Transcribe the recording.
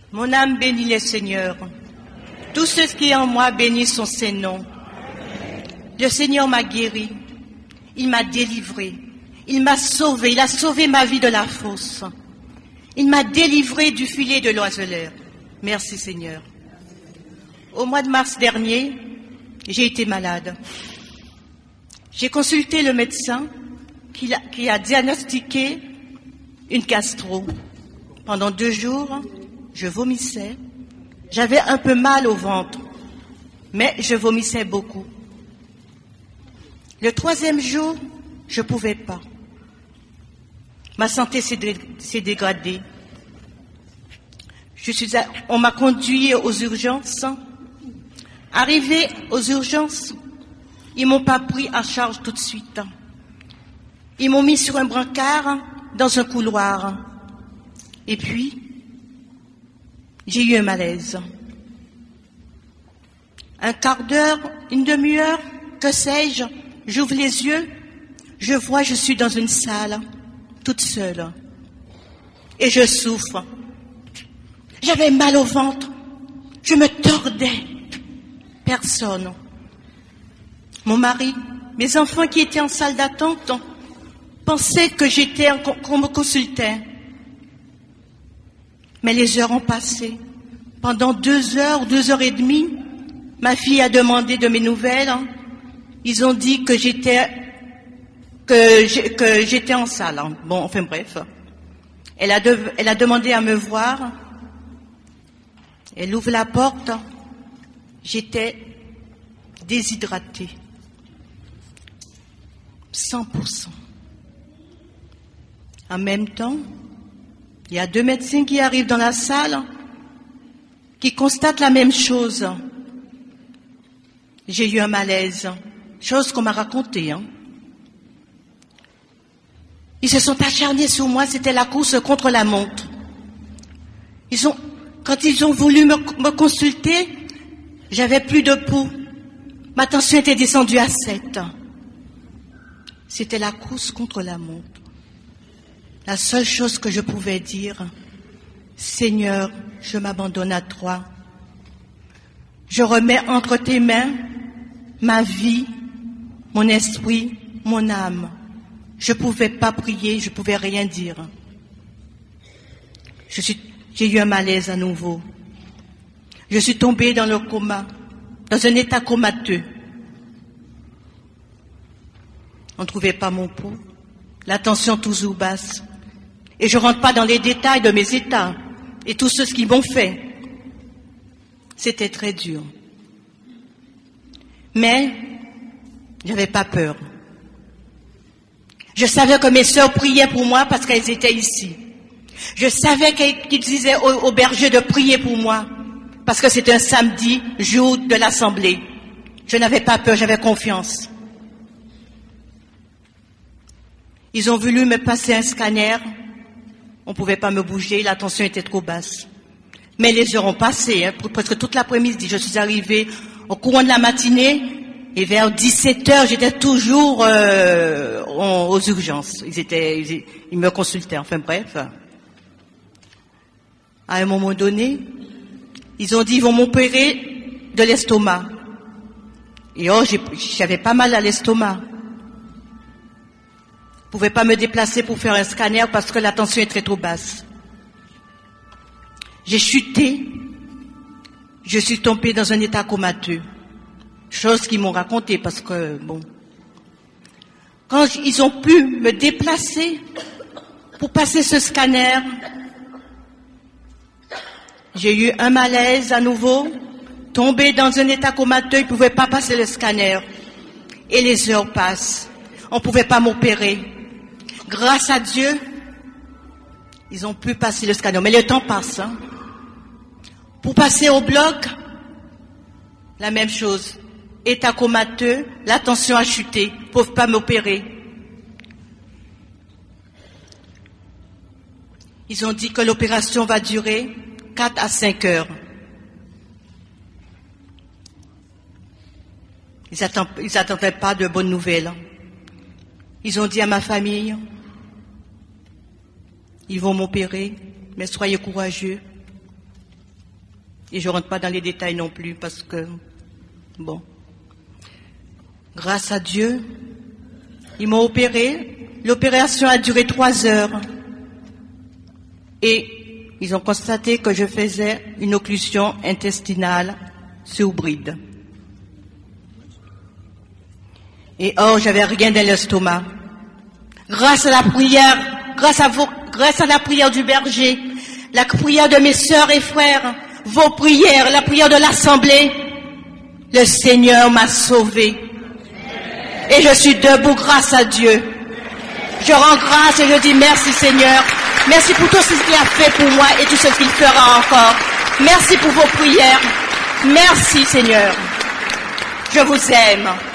Mon âme bénit le Seigneur. Tout ce qui est en moi bénit son Saint-Nom. Le Seigneur m'a guéri. Il m'a délivré. Il m'a sauvé. Il a sauvé ma vie de la fosse. Il m'a délivré du filet de l'oiseleur. Merci Seigneur. Au mois de mars dernier, j'ai été malade. J'ai consulté le médecin qui a diagnostiqué une gastro. Pendant 2 jours, je vomissais. J'avais un peu mal au ventre, mais je vomissais beaucoup. Le 3e jour, je ne pouvais pas. Ma santé s'est dégradée. On m'a conduit aux urgences. Arrivé aux urgences, ils m'ont pas pris en charge tout de suite. Ils m'ont mis sur un brancard dans un couloir. Et puis, j'ai eu un malaise. Un quart d'heure, une demi-heure, que sais-je, j'ouvre les yeux, je vois, je suis dans une salle, toute seule. Et je souffre. J'avais mal au ventre. Je me tordais. Personne. Mon mari, mes enfants qui étaient en salle d'attente, pensaient qu'on me consultait. Mais les heures ont passé. Pendant 2 heures, 2 heures et demie, ma fille a demandé de mes nouvelles. Ils ont dit que j'étais en salle. Bon, enfin bref. Elle a demandé à me voir. Elle ouvre la porte. J'étais déshydratée. 100%. En même temps, il y a 2 médecins qui arrivent dans la salle, qui constatent la même chose. J'ai eu un malaise, chose qu'on m'a racontée. Ils se sont acharnés sur moi, c'était la course contre la montre. Quand ils ont voulu me consulter, j'avais plus de pouls. Ma tension était descendue à 7. C'était la course contre la montre. La seule chose que je pouvais dire, Seigneur, je m'abandonne à toi. Je remets entre tes mains ma vie, mon esprit, mon âme. Je pouvais pas prier, je pouvais rien dire. J'ai eu un malaise à nouveau. Je suis tombée dans le coma, dans un état comateux. On ne trouvait pas mon pouls, la tension toujours basse. Et je rentre pas dans les détails de mes états et tout ce qu'ils m'ont fait. C'était très dur. Mais j'avais pas peur. Je savais que mes sœurs priaient pour moi parce qu'elles étaient ici. Je savais qu'ils disaient aux bergers de prier pour moi parce que c'était un samedi, jour de l'assemblée. Je n'avais pas peur, j'avais confiance. Ils ont voulu me passer un scanner. On ne pouvait pas me bouger, la tension était trop basse. Mais les heures ont passé, presque toute l'après-midi. Je suis arrivée au courant de la matinée et vers 17h, j'étais toujours aux urgences. Ils me consultaient, enfin bref. À un moment donné, ils ont dit ils vont m'opérer de l'estomac. Et j'avais pas mal à l'estomac. Je ne pouvais pas me déplacer pour faire un scanner parce que la tension est très trop basse. J'ai chuté. Je suis tombée dans un état comateux. Chose qu'ils m'ont raconté parce que, bon. Quand ils ont pu me déplacer pour passer ce scanner, j'ai eu un malaise à nouveau, tombé dans un état comateux, ils ne pouvaient pas passer le scanner. Et les heures passent. On ne pouvait pas m'opérer. Grâce à Dieu, ils ont pu passer le scanner. Mais le temps passe. Pour passer au bloc, la même chose. État comateux, la tension a chuté. Ils ne peuvent pas m'opérer. Ils ont dit que l'opération va durer 4 à 5 heures. Ils n'attendaient pas de bonnes nouvelles. Ils ont dit à ma famille, ils vont m'opérer, mais soyez courageux. Et je rentre pas dans les détails non plus parce que, bon. Grâce à Dieu, ils m'ont opéré. L'opération a duré 3 heures. Et ils ont constaté que je faisais une occlusion intestinale sur bride. Et or, j'avais rien dans l'estomac. Grâce à la prière, grâce à la prière du berger, la prière de mes sœurs et frères, vos prières, la prière de l'assemblée, le Seigneur m'a sauvé. Et je suis debout grâce à Dieu. Je rends grâce et je dis merci Seigneur. Merci pour tout ce qu'il a fait pour moi et tout ce qu'il fera encore. Merci pour vos prières. Merci Seigneur. Je vous aime.